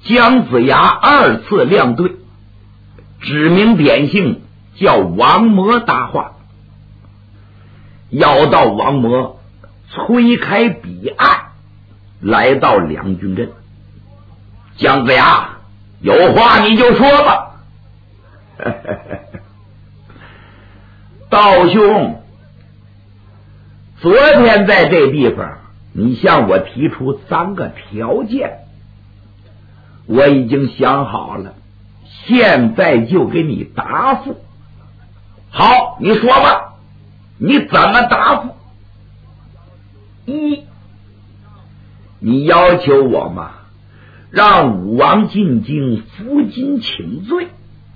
姜子牙二次亮队，指名点姓叫王魔搭话，要到王魔推开彼岸，来到两军阵。姜子牙，有话你就说吧。道兄，昨天在这地方你向我提出3个条件，我已经想好了，现在就给你答复。好，你说吧，你怎么答复？一，你要求我嘛，让武王进京负荆请罪，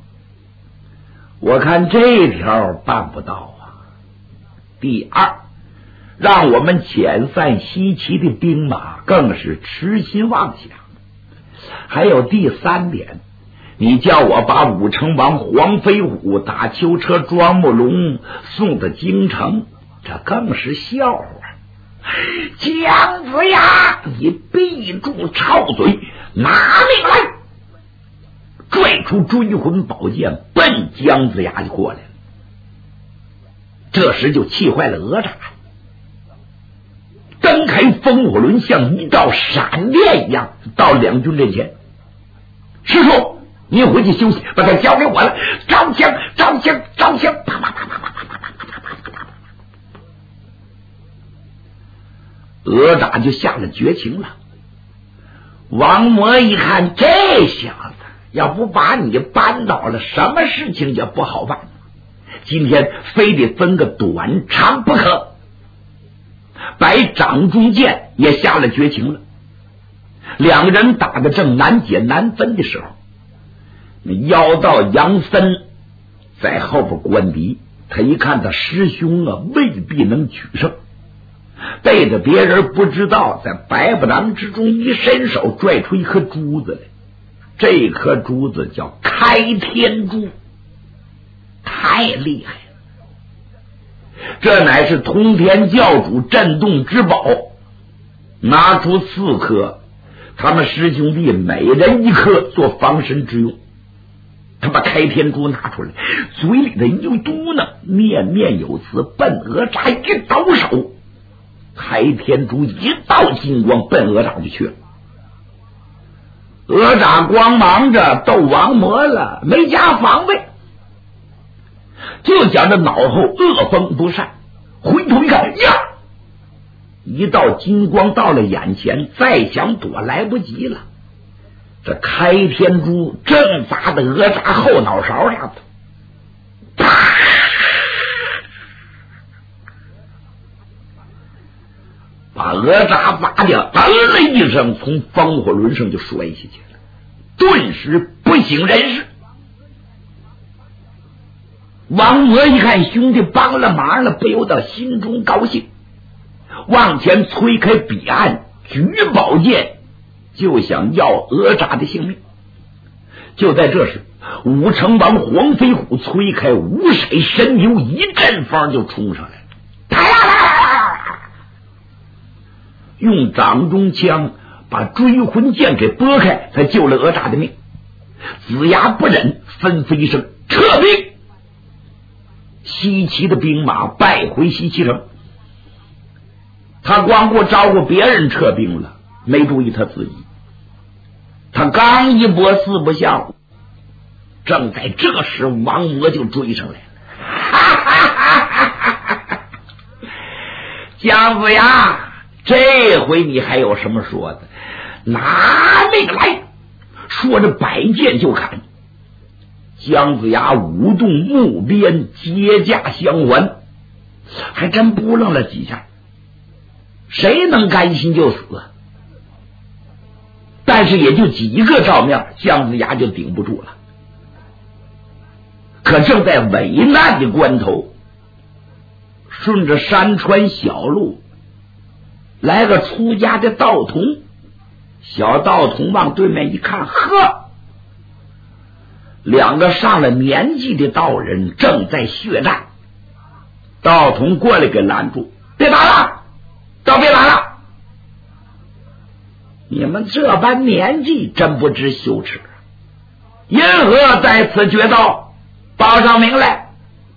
我看这条办不到啊。第二，让我们遣散西岐的兵马，更是痴心妄想。还有第3点，你叫我把武成王黄飞虎打囚车庄木龙送到京城，这更是笑话。姜子牙，你闭住臭嘴，拿命来！拽出追魂宝剑，奔姜子牙就过来了。这时就气坏了哪吒，蹬开风火轮，像一道闪电一样到两军阵前。师叔，你回去休息，把他交给我了。招枪，招枪，招枪！啪啪啪啪啪啪啪啪啪啪啪！哪吒就下了绝情了。王魔一看，这小子要不把你扳倒了，什么事情也不好办。今天非得分个短长不可。白掌中剑也下了绝情了。两个人打得正难解难分的时候，妖道杨森在后边观敌，他一看他师兄啊未必能取胜，背着别人不知道，在白不囊之中一伸手拽出一颗珠子来，这颗珠子叫开天珠，太厉害了，这乃是通天教主镇洞之宝，拿出4颗，他们师兄弟每人1颗做防身之用。他把开天珠拿出来，嘴里的一嘟囔，念念有词，奔哪吒一抖手，开天珠一道金光奔哪吒就去了。哪吒光忙着斗王魔了，没加防备，就觉着脑后恶风不善，回头一看，呀，一道金光到了眼前，再想躲来不及了。这开天珠正砸在哪吒后脑勺上，啪！把哪吒砸掉，噔了一声，从风火轮上就摔下去了，顿时不省人事。王魔一看兄弟帮了忙了，不由得心中高兴，往前推开彼岸，举宝剑就想要哪吒的性命。就在这时，武成王黄飞虎催开五色神牛，一阵风就冲上来了，用掌中枪把追魂剑给拨开，才救了哪吒的命。子牙不忍，吩咐一声撤兵，西岐的兵马败回西岐城。他光顾招呼别人撤兵了，没注意他自己。他刚一搏四不像，正在这时，王魔就追上来了。姜子牙，这回你还有什么说的？拿命来！说着摆剑就砍。姜子牙舞动木鞭，接架相还，还真扑棱了几下。谁能甘心就死？但是也就几个照面，姜子牙就顶不住了。可正在危难的关头，顺着山川小路来个出家的道童。小道童往对面一看，呵，两个上了年纪的道人正在血战。道童过来给拦住，别打了，都别打了。 你们这般年纪真不知羞耻。银河在此决斗，报上名来。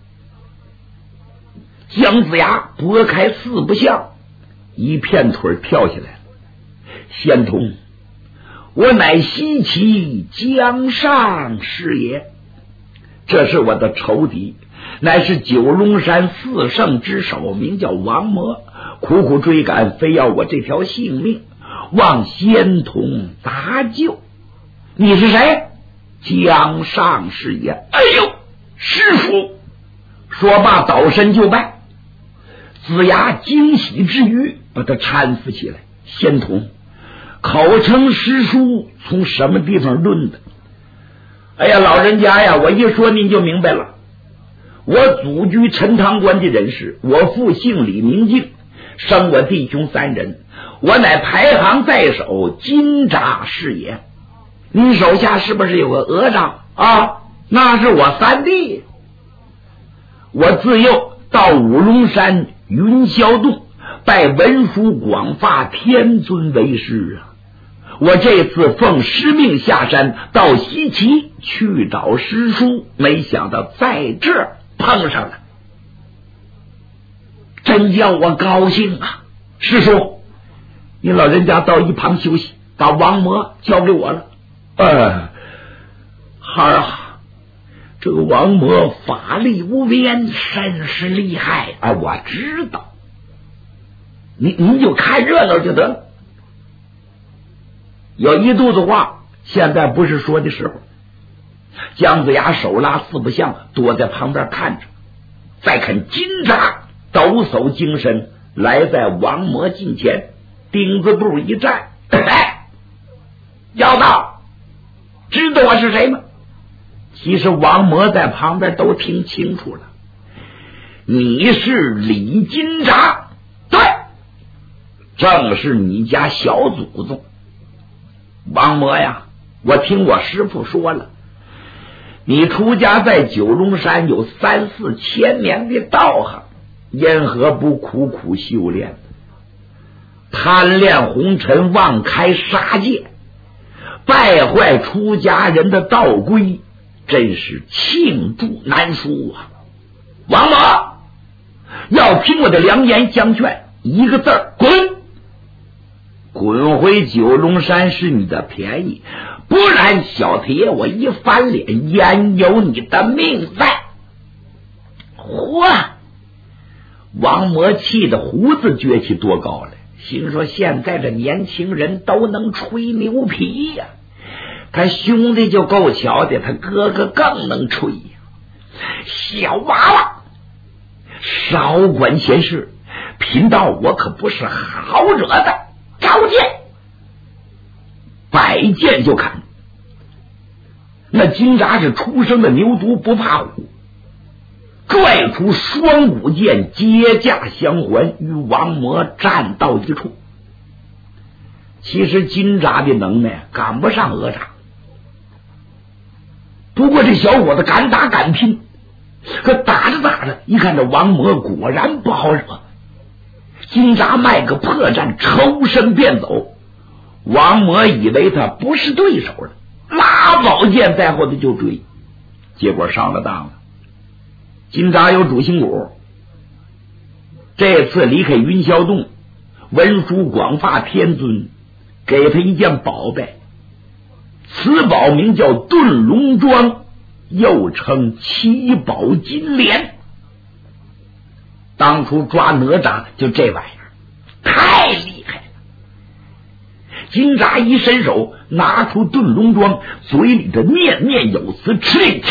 姜子牙拨开四不像，一片腿跳下来。仙童，我乃西岐姜尚是也，这是我的仇敌，乃是九龙山四圣之首，名叫王魔，苦苦追赶，非要我这条性命，望仙童搭救。你是谁？姜尚是也。哎呦，师父！说罢倒身就拜。子牙惊喜之余，把他搀扶起来。仙童，口称师叔，从什么地方论的？哎呀，老人家呀，我一说您就明白了。我祖居陈塘关的人士，我父姓李名敬，生我弟兄3人，我乃排行在首，金吒是也。你手下是不是有个鹅掌啊？那是我3弟。我自幼到五龙山云霄洞拜文殊广发天尊为师啊！我这次奉师命下山到西岐去找师叔，没想到在这儿碰上了，真叫我高兴啊！师叔，你老人家到一旁休息，把王魔交给我了。孩儿啊，这个王魔法力无边，甚是厉害啊！我知道，你就看热闹就得了。有一肚子话，现在不是说的时候。姜子牙手拉四不像，躲在旁边看着。再看金吒抖擞精神，来在王魔近前，钉子步一站，妖道，知道我是谁吗？其实王魔在旁边都听清楚了，你是李金吒。对，正是你家小祖宗。王魔呀，我听我师父说了，你出家在九龙山有3、4千年的道行，因何不苦苦修炼？贪恋红尘，妄开杀戒，败坏出家人的道规，真是罄竹难书啊！王魔，要听我的良言相劝，一个字儿，滚！滚回九龙山是你的便宜，不然小铁我一翻脸，焉有你的命在？嚯！王魔气的胡子撅起多高了，心说现在这年轻人都能吹牛皮呀，他兄弟就够巧的，他哥哥更能吹呀。小娃娃，少管闲事，贫道我可不是好惹的。招剑，摆剑就砍。那金吒是出生的牛犊不怕虎，拽出双股剑，接驾相还，与王魔战到一处。其实金吒的能耐赶不上哪吒，不过这小伙子敢打敢拼，可打着打着，一看这王魔果然不好惹，金吒卖个破绽，抽身便走。王魔以为他不是对手了，拉宝剑在后头就追，结果上了当了。金吒有主心骨，这次离开云霄洞，文殊广发天尊给他一件宝贝，此宝名叫遁龙桩，又称七宝金莲。当初抓哪吒就这玩意儿，太厉害了。金吒一伸手拿出遁龙桩，嘴里的念念有词，吃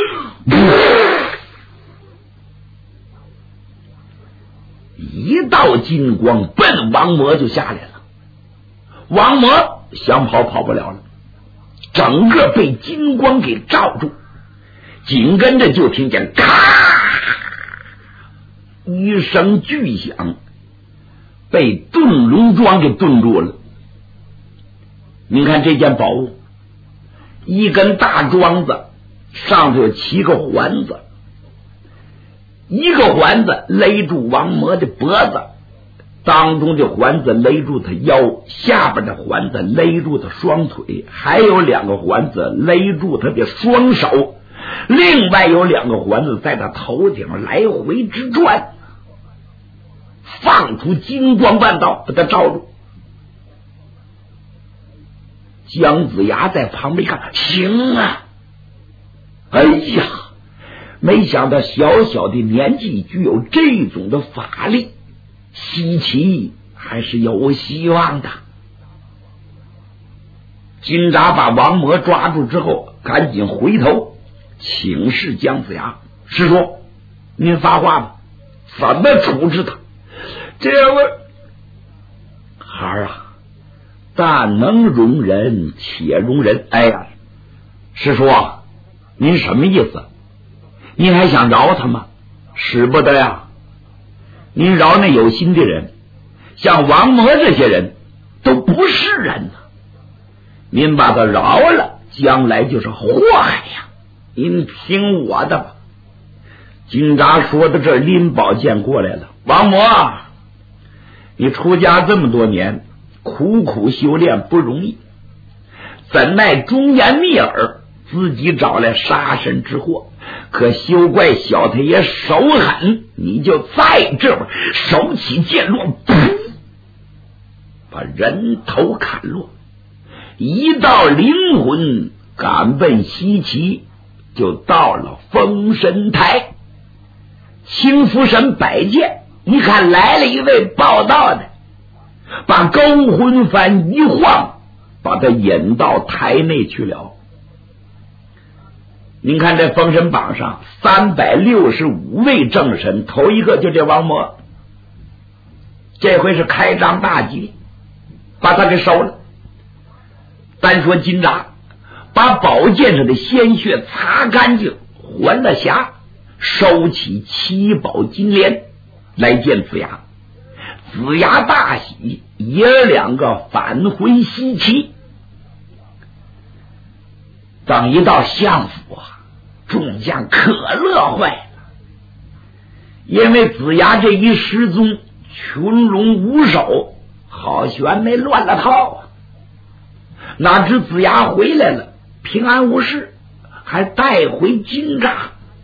一道金光奔王魔就下来了。王魔想跑跑不了了，整个被金光给罩住，紧跟着就听见咔一声巨响，被遁龙桩给顿住了。您看这件宝物，一根大桩子，上头有7个环子，一个环子勒住王魔的脖子， 当中的环子勒住他腰，下边的环子勒住他双腿，还有2个环子勒住他的双手，另外有2个环子在他头顶来回直转，放出金光万道把他罩住。姜子牙在旁边看，行啊！哎呀，没想到小小的年纪具有这种的法力，西岐还是有希望的。金吒把王魔抓住之后，赶紧回头请示姜子牙：“师叔，您发话吧，怎么处置他？”这位孩儿啊，但能容人且容人。哎呀，师叔啊，您什么意思？您还想饶他吗？使不得呀！您饶那有心的人，像王魔这些人都不是人呐。您把他饶了，将来就是祸害呀！您听我的吧。金吒说到这儿，拎宝剑过来了。王魔，你出家这么多年，苦苦修炼不容易，怎奈忠言逆耳，自己找来杀身之祸。可休怪小太爷手狠，你就在这边手起剑落，噗，把人头砍落，一道灵魂赶奔西岐，就到了封神台。青福神摆剑，一看来了一位报道的，把勾魂幡一晃，把他引到台内去了。您看这封神榜上365位正神，头一个就这王魔，这回是开张大吉，把他给收了。单说金吒把宝剑上的鲜血擦干净，还了匣，收起7宝金莲来见子牙。子牙大喜，爷儿2个返回西岐。等一到相府啊，众将可乐坏了，因为子牙这一失踪，群龙无首，好悬没乱了套啊！哪知子牙回来了，平安无事，还带回金吒。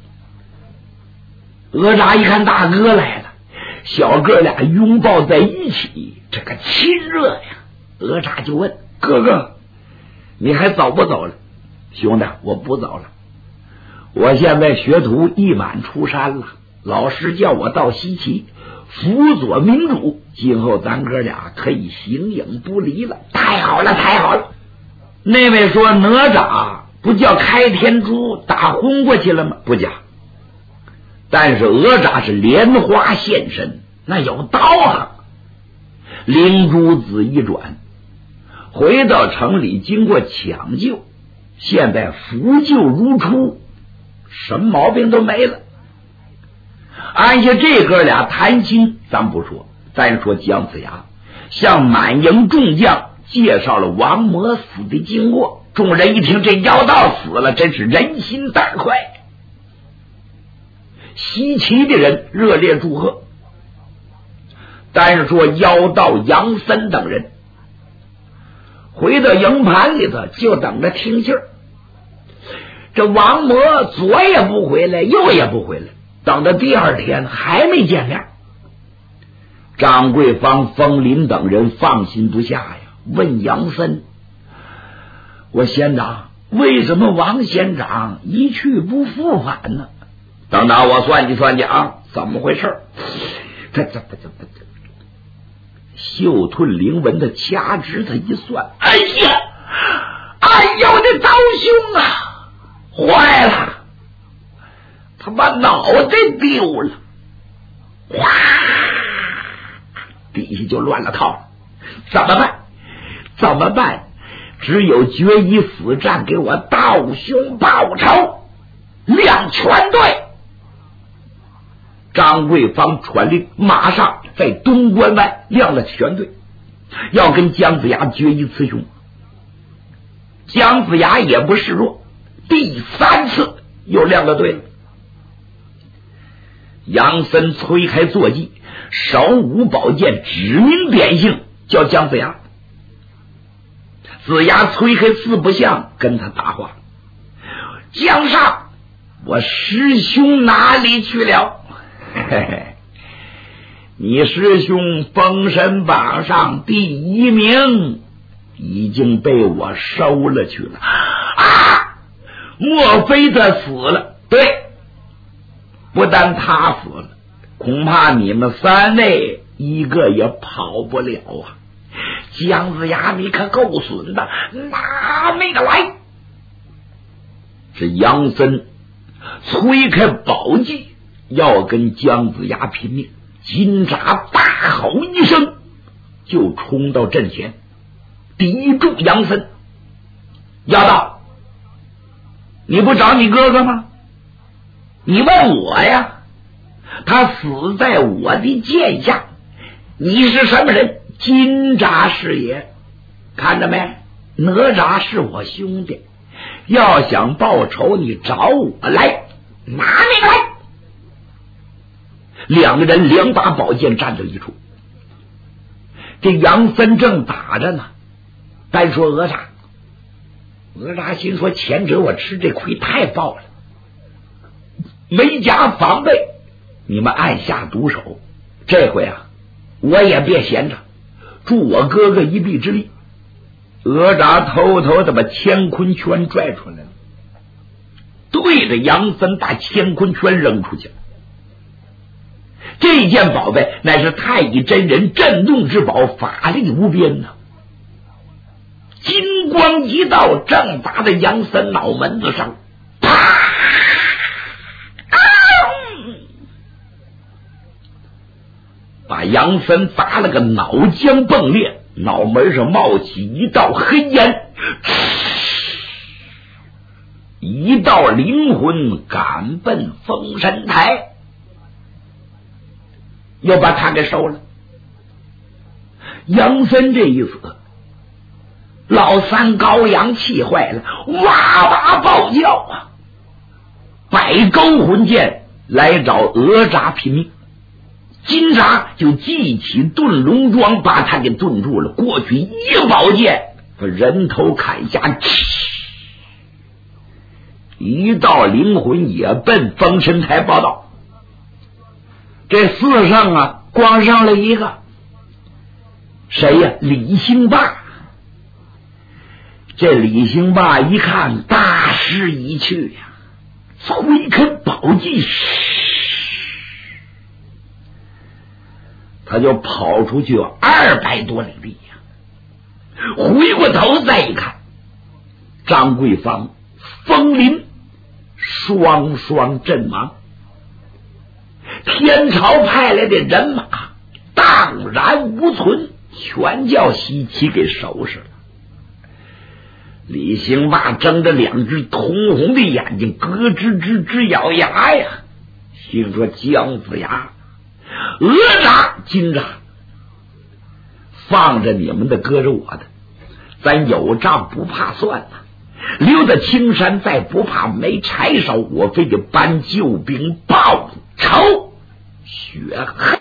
哪吒一看大哥来了，小哥俩拥抱在一起，这个亲热呀！哪吒就问：“哥哥，你还走不走了？”兄弟，我不走了，我现在学徒一满出山了，老师叫我到西岐辅佐明主，今后咱哥俩可以形影不离了。太好了，太好了！那位说哪吒不叫开天珠打昏过去了吗？不假，但是哪吒是莲花现身，那有道行。灵珠子一转，回到城里，经过抢救，现在复旧如初，什么毛病都没了。按下这哥俩谈亲咱不说，咱说姜子牙向满营众将介绍了王魔死的经过，众人一听这妖道死了，真是人心大快。西岐的人热烈祝贺，但是说妖道杨森等人回到营盘里头，就等着听信儿。这王魔左也不回来，右也不回来，等到第2天还没见面。张桂芳、风林等人放心不下呀，问杨森：“我仙长，为什么王仙长一去不复返呢？”等等，我算计算计啊，怎么回事？这袖吞灵文的掐指他一算，哎呀，我的刀兄啊，坏了，他把脑袋丢了，哗，底下就乱了套。怎么办？只有决一死战，给我道兄报仇，亮全队。张桂芳传令，马上在东关外亮了全队，要跟姜子牙决一雌雄。姜子牙也不示弱，第3次又亮了队了。 杨森推开坐骑，手舞宝剑，指名点姓，叫姜子牙。子牙推开四不像，跟他搭话：姜尚，我师兄哪里去了？嘿嘿，你师兄封神榜上第1名已经被我收了去了啊！莫非他死了？对，不但他死了，恐怕你们3位一个也跑不了啊！姜子牙，你可够损的，拿那个来！是杨森推开宝剑，要跟姜子牙拼命。金吒大吼一声，就冲到阵前，抵住杨森。妖道，你不找你哥哥吗？你问我呀？他死在我的剑下，你是什么人？金吒是也，看着没？哪吒是我兄弟，要想报仇，你找我来，拿命来！2个人2把宝剑站在一处。这杨森正打着呢，单说哪吒。哪吒心说：前者我吃这亏太爆了，没加防备，你们暗下毒手。这回啊，我也别闲着，助我哥哥一臂之力。哪吒偷偷的把乾坤圈拽出来了，对着杨森把乾坤圈扔出去了。这件宝贝乃是太乙真人镇洞之宝，法力无边呐！金光一道，正砸在杨森脑门子上，啪！把杨森砸了个脑浆迸裂，脑门上冒起一道黑烟，一道灵魂赶奔封神台，又把他给收了。杨森这一死，老三高阳气坏了，哇哇暴叫啊！摆勾魂剑来找哪吒拼命。金吒就记起遁龙桩，把他给顿住了，过去一宝剑把人头砍下，一道灵魂也奔封神台报道。这4上啊，光上了一个，谁呀？李兴霸。这李兴霸一看大势已去呀，推开宝剑，他就跑出去有200多里地呀。回过头再一看，张桂芳、风林双双阵亡，天朝派来的人马荡然无存，全叫西岐给收拾了。李兴霸睁着2只通红的眼睛，咯吱吱直咬牙呀，心说姜子牙、哪吒、金吒，放着你们的，搁着我的，咱有账不怕算呐。留在青山再不怕没柴烧，我非得搬救兵报仇雪恨。